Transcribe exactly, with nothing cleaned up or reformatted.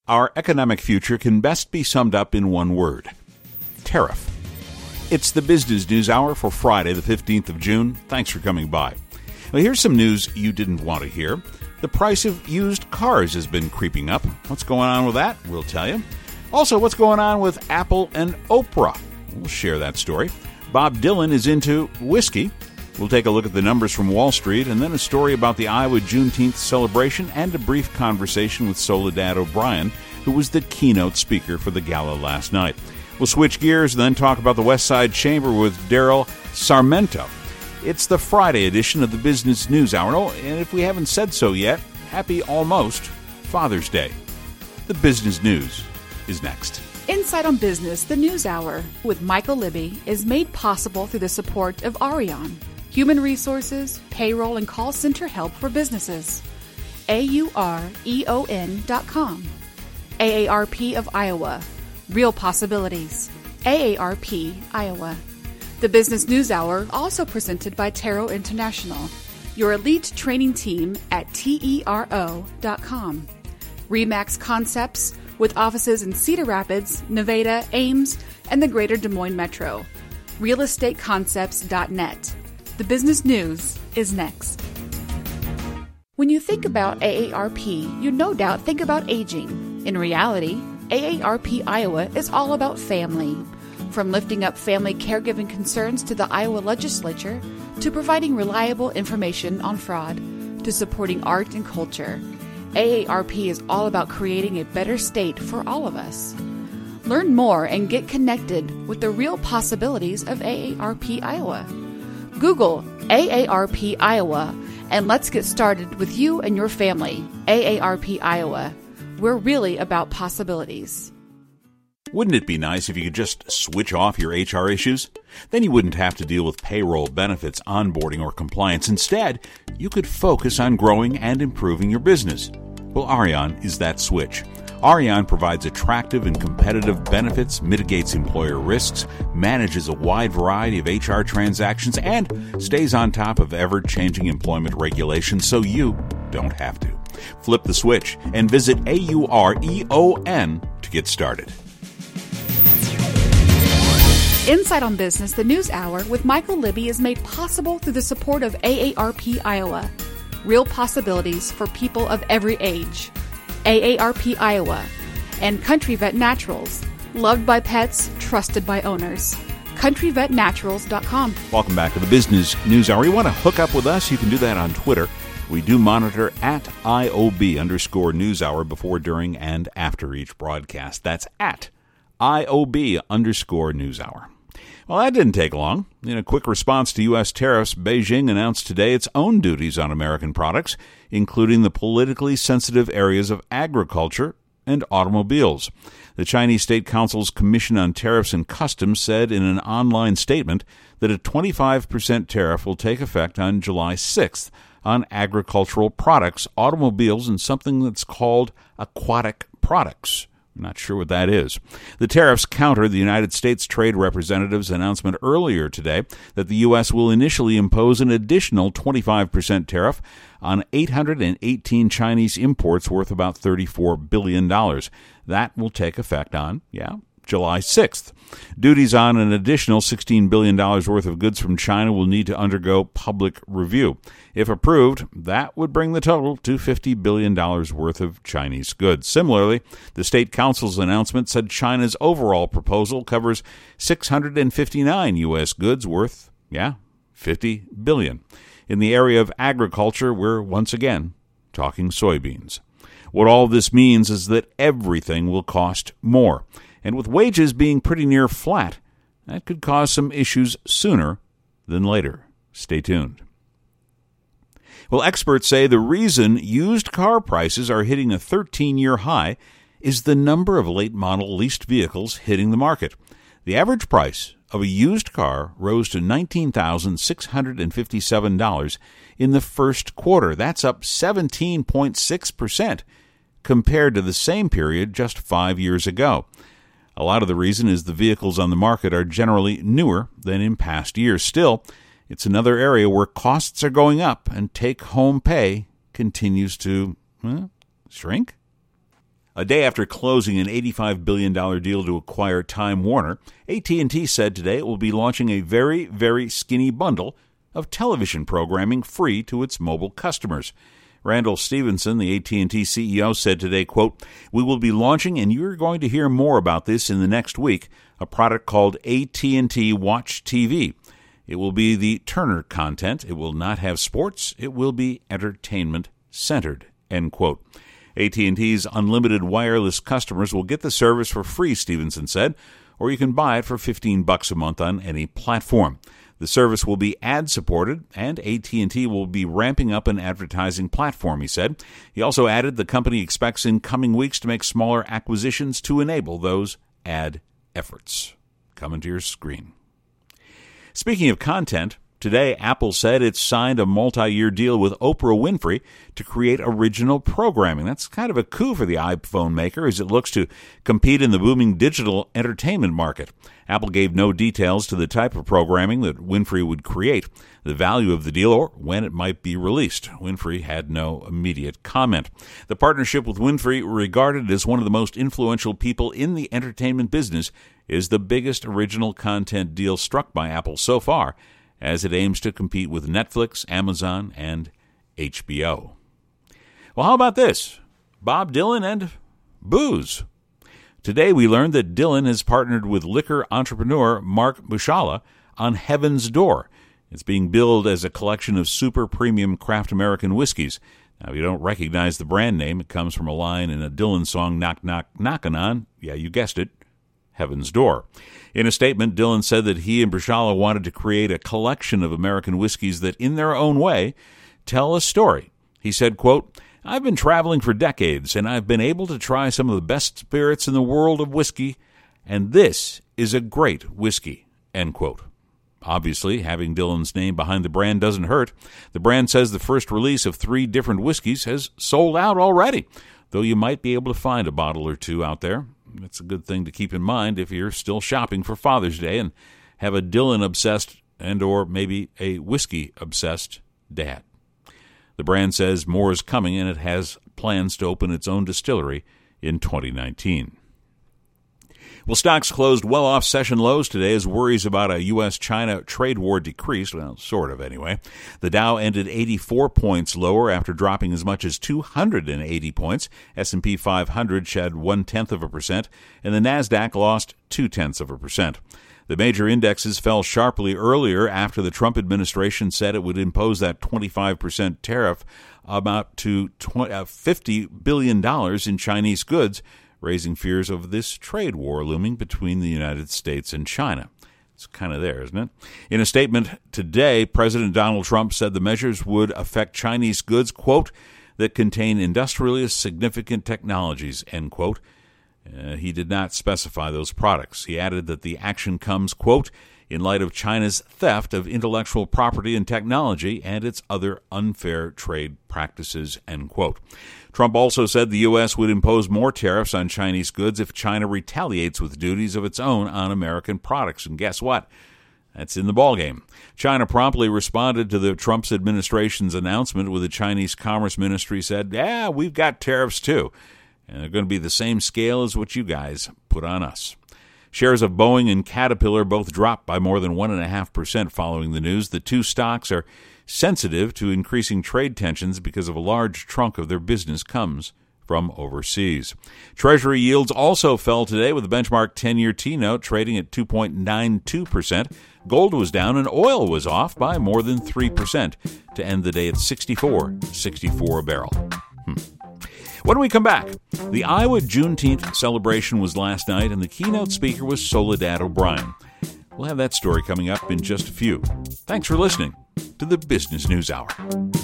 Our economic future can best be summed up in one word: tariff. It's the Business News Hour for Friday, the fifteenth of June. Thanks for coming by. Well, here's some news you didn't want to hear. The price of used cars has been creeping up. What's going on with that? We'll tell you. Also, what's going on with Apple and Oprah? We'll share that story. Bob Dylan is into whiskey. We'll take a look at the numbers from Wall Street, and then a story about the Iowa Juneteenth celebration and a brief conversation with Soledad O'Brien, who was the keynote speaker for the gala last night. We'll switch gears and then talk about the West Side Chamber with Daryl Sarmento. It's the Friday edition of the Business News Hour. Oh, and if we haven't said so yet, happy almost Father's Day. The Business News is next. Insight on Business, the News Hour, with Michael Libby, is made possible through the support of Arion, human resources, payroll, and call center help for businesses. A U R E O N dot com. A A R P of Iowa. Real possibilities. A A R P, Iowa. The Business News Hour, also presented by Taro International, your elite training team at T E R O dot com. Remax Concepts, with offices in Cedar Rapids, Nevada, Ames, and the greater Des Moines Metro. real estate concepts dot net. The Business News is next. When you think about A A R P, you no doubt think about aging. In reality, A A R P Iowa is all about family. From lifting up family caregiving concerns to the Iowa legislature, to providing reliable information on fraud, to supporting art and culture, A A R P is all about creating a better state for all of us. Learn more and get connected with the real possibilities of A A R P Iowa. Google A A R P Iowa and let's get started with you and your family. A A R P Iowa. We're really about possibilities. Wouldn't it be nice if you could just switch off your H R issues? Then you wouldn't have to deal with payroll, benefits, onboarding, or compliance. Instead, you could focus on growing and improving your business. Well, Arion is that switch. Arion provides attractive and competitive benefits, mitigates employer risks, manages a wide variety of H R transactions, and stays on top of ever-changing employment regulations so you don't have to. Flip the switch and visit A U R E O N to get started. Insight on Business, the News Hour, with Michael Libby is made possible through the support of A A R P Iowa. Real possibilities for people of every age. A A R P Iowa. And Country Vet Naturals. Loved by pets, trusted by owners. country vet naturals dot com. Welcome back to the Business News Hour. You want to hook up with us? You can do that on Twitter. We do monitor at I O B underscore News Hour before, during, and after each broadcast. That's at I O B underscore News Hour. Well, that didn't take long. In a quick response to U S tariffs, Beijing announced today its own duties on American products, including the politically sensitive areas of agriculture and automobiles. The Chinese State Council's Commission on Tariffs and Customs said in an online statement that a twenty-five percent tariff will take effect on July sixth on agricultural products, automobiles, and something that's called aquatic products. Not sure what that is. The tariffs counter the United States Trade Representative's announcement earlier today that the U S will initially impose an additional twenty-five percent tariff on eight hundred eighteen Chinese imports worth about thirty-four billion dollars. That will take effect on, yeah, July sixth. Duties on an additional sixteen billion dollars worth of goods from China will need to undergo public review. If approved, that would bring the total to fifty billion dollars worth of Chinese goods. Similarly, the State Council's announcement said China's overall proposal covers six hundred fifty-nine U S goods worth, yeah, fifty billion dollars. In the area of agriculture, we're once again talking soybeans. What all this means is that everything will cost more. And with wages being pretty near flat, that could cause some issues sooner than later. Stay tuned. Well, experts say the reason used car prices are hitting a thirteen-year high is the number of late-model leased vehicles hitting the market. The average price of a used car rose to nineteen thousand six hundred fifty-seven dollars in the first quarter. That's up seventeen point six percent compared to the same period just five years ago. A lot of the reason is the vehicles on the market are generally newer than in past years. Still, it's another area where costs are going up and take-home pay continues to well, shrink. A day after closing an eighty-five billion dollars deal to acquire Time Warner, A T and T said today it will be launching a very, very skinny bundle of television programming free to its mobile customers. Randall Stevenson, the A T and T C E O, said today, quote, "We will be launching, and you're going to hear more about this in the next week, a product called A T and T Watch T V. It will be the Turner content. It will not have sports. It will be entertainment-centered," end quote. A T and T's unlimited wireless customers will get the service for free, Stevenson said, or you can buy it for fifteen bucks a month on any platform. The service will be ad-supported, and A T and T will be ramping up an advertising platform, he said. He also added the company expects in coming weeks to make smaller acquisitions to enable those ad efforts. Coming to your screen. Speaking of content, today Apple said it signed a multi-year deal with Oprah Winfrey to create original programming. That's kind of a coup for the iPhone maker as it looks to compete in the booming digital entertainment market. Apple gave no details to the type of programming that Winfrey would create, the value of the deal, or when it might be released. Winfrey had no immediate comment. The partnership with Winfrey, regarded as one of the most influential people in the entertainment business, is the biggest original content deal struck by Apple so far, as it aims to compete with Netflix, Amazon, and H B O. Well, how about this? Bob Dylan and booze. Today we learned that Dylan has partnered with liquor entrepreneur Mark Mushala on Heaven's Door. It's being billed as a collection of super premium craft American whiskeys. Now, if you don't recognize the brand name, it comes from a line in a Dylan song, Knock, Knock, Knockin' On. Yeah, you guessed it. Heaven's Door. In a statement, Dylan said that he and Mushala wanted to create a collection of American whiskeys that, in their own way, tell a story. He said, quote, "I've been traveling for decades, and I've been able to try some of the best spirits in the world of whiskey, and this is a great whiskey," end quote. Obviously, having Dylan's name behind the brand doesn't hurt. The brand says the first release of three different whiskeys has sold out already, though you might be able to find a bottle or two out there. It's a good thing to keep in mind if you're still shopping for Father's Day and have a Dylan-obsessed and or maybe a whiskey-obsessed dad. The brand says more is coming, and it has plans to open its own distillery in twenty nineteen. Well, stocks closed well off session lows today as worries about a U S China trade war decreased, well, sort of anyway. The Dow ended eighty-four points lower after dropping as much as two hundred eighty points. S and P five hundred shed one-tenth of a percent, and the NASDAQ lost two-tenths of a percent. The major indexes fell sharply earlier after the Trump administration said it would impose that twenty-five percent tariff about to fifty billion dollars in Chinese goods, raising fears of this trade war looming between the United States and China. It's kind of there, isn't it? In a statement today, President Donald Trump said the measures would affect Chinese goods, quote, that contain industrially significant technologies, end quote. Uh, he did not specify those products. He added that the action comes, quote, in light of China's theft of intellectual property and technology and its other unfair trade practices, end quote. Trump also said the U S would impose more tariffs on Chinese goods if China retaliates with duties of its own on American products. And guess what? That's in the ballgame. China promptly responded to the Trump's administration's announcement with the Chinese Commerce Ministry said, yeah, we've got tariffs too. And they're going to be the same scale as what you guys put on us. Shares of Boeing and Caterpillar both dropped by more than one point five percent following the news. The two stocks are sensitive to increasing trade tensions because of a large chunk of their business comes from overseas. Treasury yields also fell today with the benchmark ten-year T-note trading at two point nine two percent. Gold was down and oil was off by more than three percent to end the day at sixty-four sixty-four a barrel. Hmm. When we come back, the Iowa Juneteenth celebration was last night, and the keynote speaker was Soledad O'Brien. We'll have that story coming up in just a few. Thanks for listening to the Business News Hour.